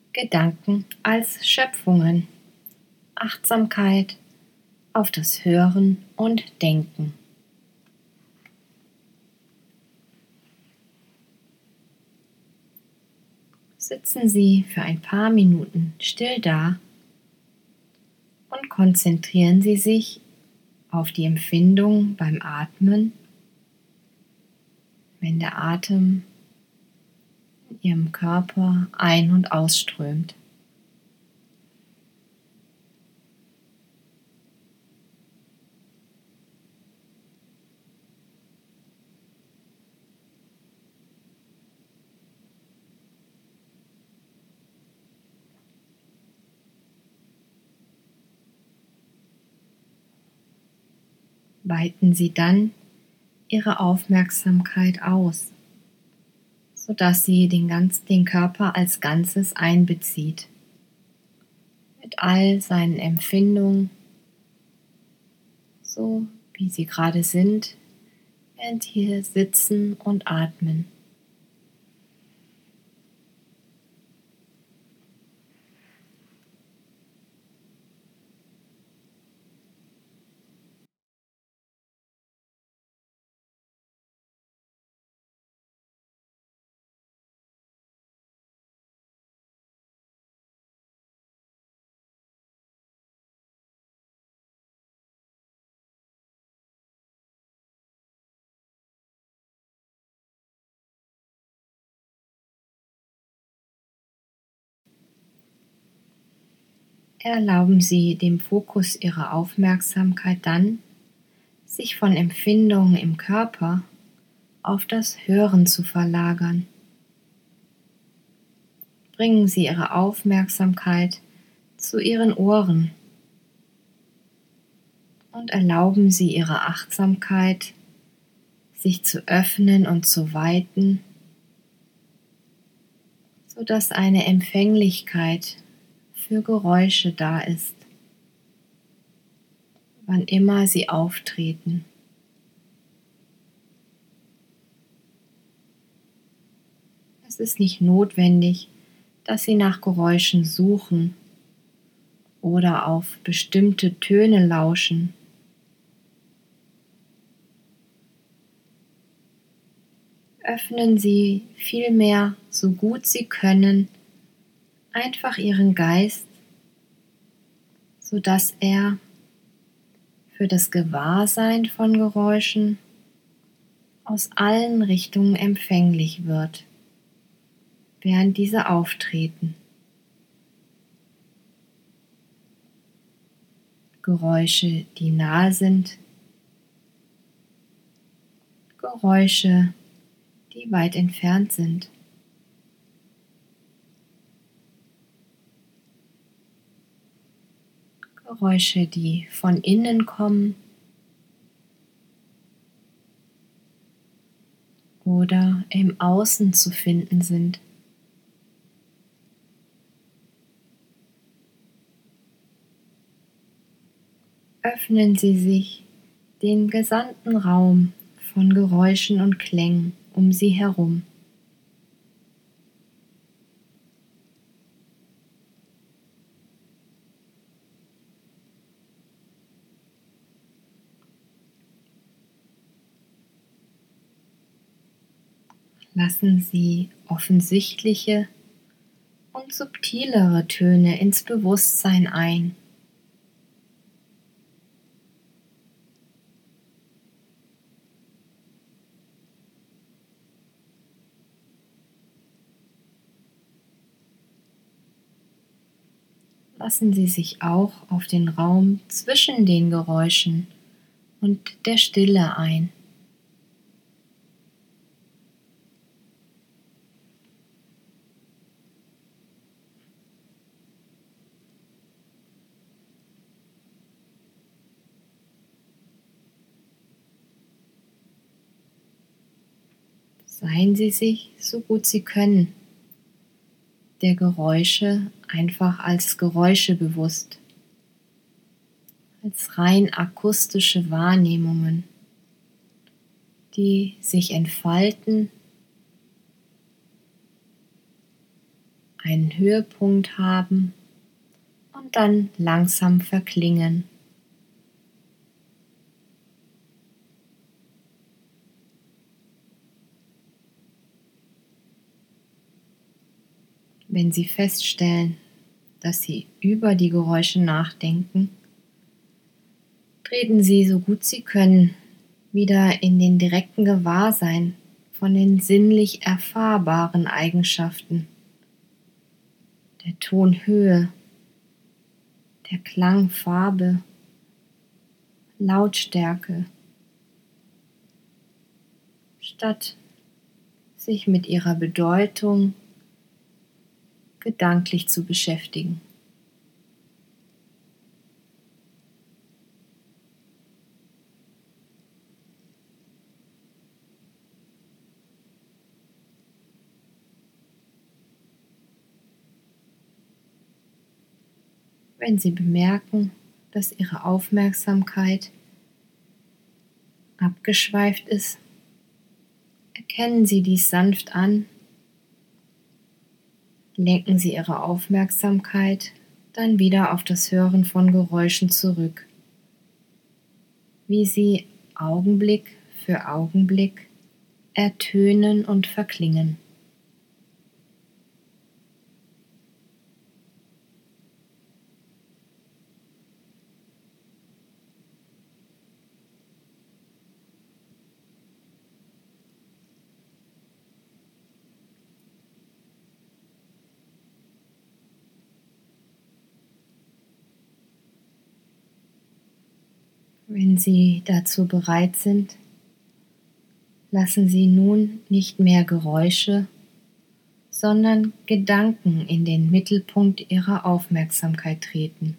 Gedanken als Schöpfungen, Achtsamkeit auf das Hören und Denken. Sitzen Sie für ein paar Minuten still da und konzentrieren Sie sich auf die Empfindung beim Atmen, wenn der Atem in Ihrem Körper ein- und ausströmt. Weiten Sie dann Ihre Aufmerksamkeit aus, sodass sie den Körper als Ganzes einbezieht, mit all seinen Empfindungen, so wie sie gerade sind, während Sie hier sitzen und atmen. Erlauben Sie dem Fokus Ihrer Aufmerksamkeit dann, sich von Empfindungen im Körper auf das Hören zu verlagern. Bringen Sie Ihre Aufmerksamkeit zu Ihren Ohren und erlauben Sie Ihrer Achtsamkeit, sich zu öffnen und zu weiten, sodass eine Empfänglichkeit für Geräusche da ist, wann immer sie auftreten. Es ist nicht notwendig, dass Sie nach Geräuschen suchen oder auf bestimmte Töne lauschen. Öffnen Sie vielmehr, so gut Sie können, einfach Ihren Geist, sodass er für das Gewahrsein von Geräuschen aus allen Richtungen empfänglich wird, während diese auftreten. Geräusche, die nahe sind, Geräusche, die weit entfernt sind. Geräusche, die von innen kommen oder im Außen zu finden sind. Öffnen Sie sich den gesamten Raum von Geräuschen und Klängen um Sie herum. Lassen Sie offensichtliche und subtilere Töne ins Bewusstsein ein. Lassen Sie sich auch auf den Raum zwischen den Geräuschen und der Stille ein. Seien Sie sich, so gut Sie können, der Geräusche einfach als Geräusche bewusst, als rein akustische Wahrnehmungen, die sich entfalten einen Höhepunkt haben und dann langsam verklingen. Wenn Sie feststellen, dass Sie über die Geräusche nachdenken, treten Sie so gut Sie können wieder in den direkten Gewahrsein von den sinnlich erfahrbaren Eigenschaften, der Tonhöhe, der Klangfarbe, Lautstärke, statt sich mit ihrer Bedeutung gedanklich zu beschäftigen. Wenn Sie bemerken, dass Ihre Aufmerksamkeit abgeschweift ist, erkennen Sie dies sanft an, lenken Sie Ihre Aufmerksamkeit dann wieder auf das Hören von Geräuschen zurück, wie sie Augenblick für Augenblick ertönen und verklingen. Wenn Sie dazu bereit sind, lassen Sie nun nicht mehr Geräusche, sondern Gedanken in den Mittelpunkt Ihrer Aufmerksamkeit treten.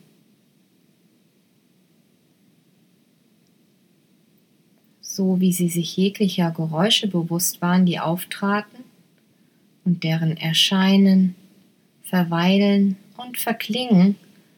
So wie Sie sich jeglicher Geräusche bewusst waren, die auftraten und deren Erscheinen, Verweilen und Verklingen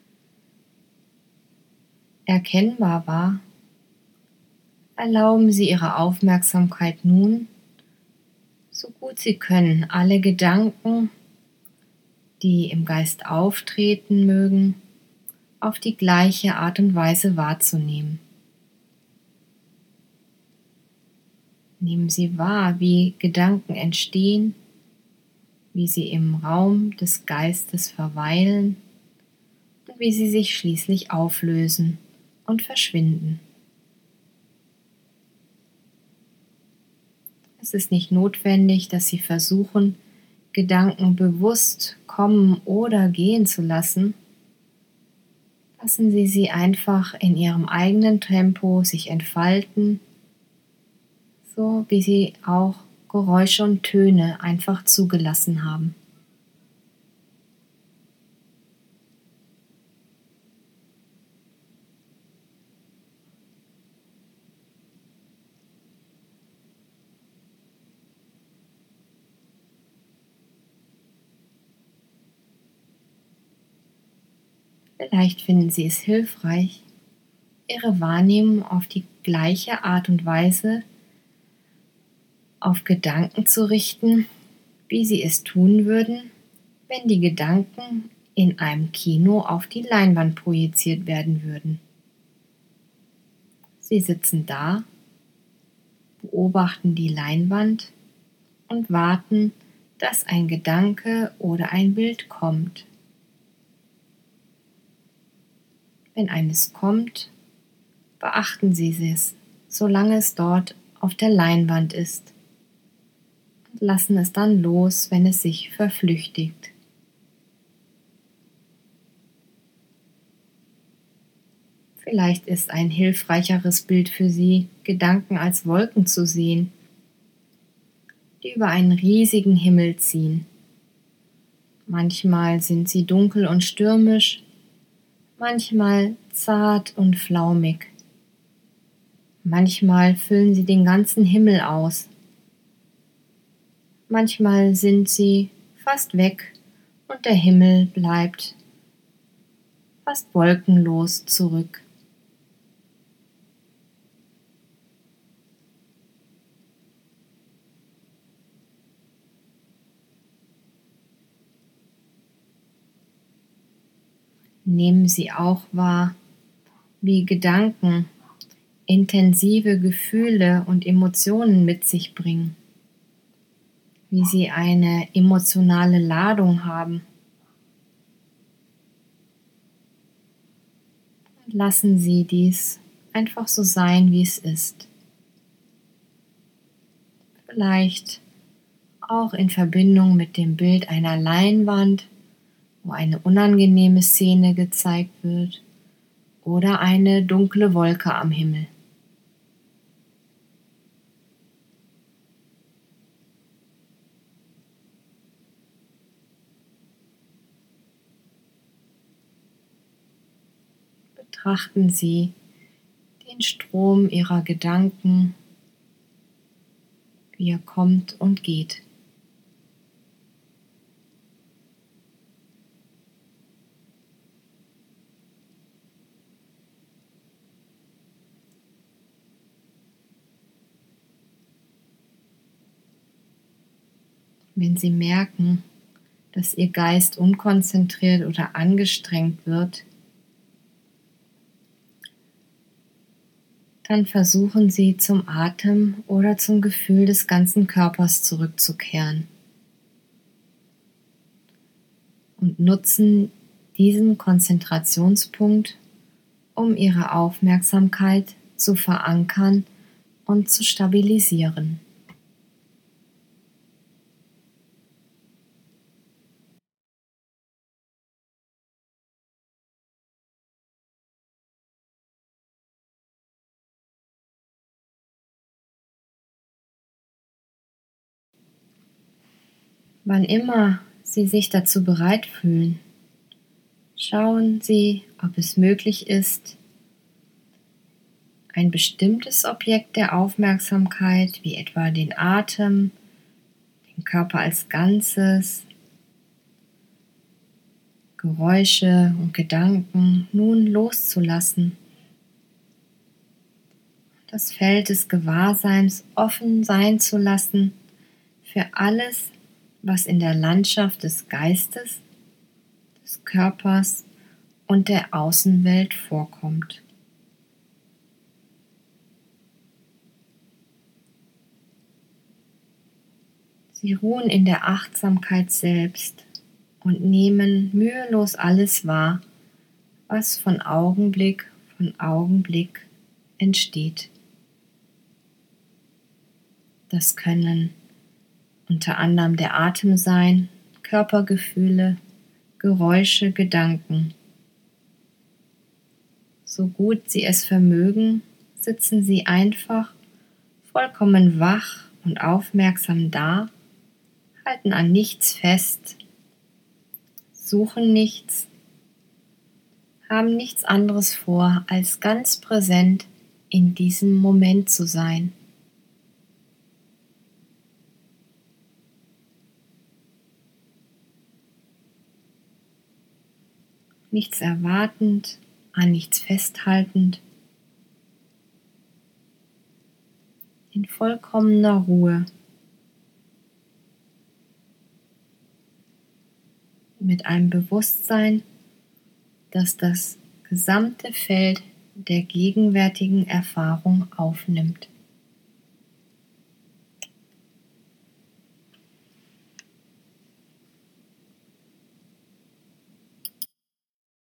erkennbar war, erlauben Sie Ihrer Aufmerksamkeit nun, so gut Sie können, alle Gedanken, die im Geist auftreten mögen, auf die gleiche Art und Weise wahrzunehmen. Nehmen Sie wahr, wie Gedanken entstehen, wie sie im Raum des Geistes verweilen und wie sie sich schließlich auflösen und verschwinden. Es ist nicht notwendig, dass Sie versuchen, Gedanken bewusst kommen oder gehen zu lassen. Lassen Sie sie einfach in Ihrem eigenen Tempo sich entfalten, so wie Sie auch Geräusche und Töne einfach zugelassen haben. Vielleicht finden Sie es hilfreich, Ihre Wahrnehmung auf die gleiche Art und Weise auf Gedanken zu richten, wie Sie es tun würden, wenn die Gedanken in einem Kino auf die Leinwand projiziert werden würden. Sie sitzen da, beobachten die Leinwand und warten, dass ein Gedanke oder ein Bild kommt. Wenn eines kommt, beachten Sie es, solange es dort auf der Leinwand ist, und lassen es dann los, wenn es sich verflüchtigt. Vielleicht ist ein hilfreicheres Bild für Sie, Gedanken als Wolken zu sehen, die über einen riesigen Himmel ziehen. Manchmal sind sie dunkel und stürmisch, manchmal zart und flaumig. Manchmal füllen sie den ganzen Himmel aus. Manchmal sind sie fast weg und der Himmel bleibt fast wolkenlos zurück. Nehmen Sie auch wahr, wie Gedanken intensive Gefühle und Emotionen mit sich bringen, wie sie eine emotionale Ladung haben. Lassen Sie dies einfach so sein, wie es ist. Vielleicht auch in Verbindung mit dem Bild einer Leinwand, wo eine unangenehme Szene gezeigt wird, oder eine dunkle Wolke am Himmel. Betrachten Sie den Strom Ihrer Gedanken, wie er kommt und geht. Wenn Sie merken, dass Ihr Geist unkonzentriert oder angestrengt wird, dann versuchen Sie zum Atem oder zum Gefühl des ganzen Körpers zurückzukehren und nutzen diesen Konzentrationspunkt, um Ihre Aufmerksamkeit zu verankern und zu stabilisieren. Wann immer Sie sich dazu bereit fühlen, schauen Sie, ob es möglich ist, ein bestimmtes Objekt der Aufmerksamkeit, wie etwa den Atem, den Körper als Ganzes, Geräusche und Gedanken nun loszulassen. Das Feld des Gewahrseins offen sein zu lassen für alles, was in der Landschaft des Geistes, des Körpers und der Außenwelt vorkommt. Sie ruhen in der Achtsamkeit selbst und nehmen mühelos alles wahr, was von Augenblick entsteht. Das können unter anderem der Atem sein, Körpergefühle, Geräusche, Gedanken. So gut Sie es vermögen, sitzen Sie einfach vollkommen wach und aufmerksam da, halten an nichts fest, suchen nichts, haben nichts anderes vor, als ganz präsent in diesem Moment zu sein. Nichts erwartend, an nichts festhaltend, in vollkommener Ruhe, mit einem Bewusstsein, das das gesamte Feld der gegenwärtigen Erfahrung aufnimmt.